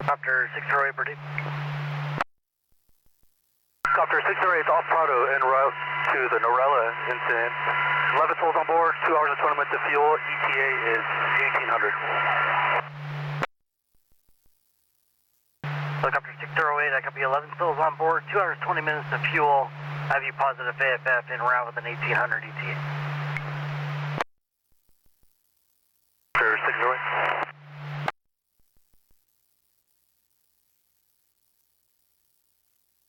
Copter 608, Birdie. Copter 608 off Prado en route to the Norella incident. 11 souls on board, 2 hours and 20 minutes of fuel. ETA is 1800. Helicopter 608, I copy 11 souls on board, 2 hours 20 minutes of fuel. I have you positive AFF en route with an 1800 ETA.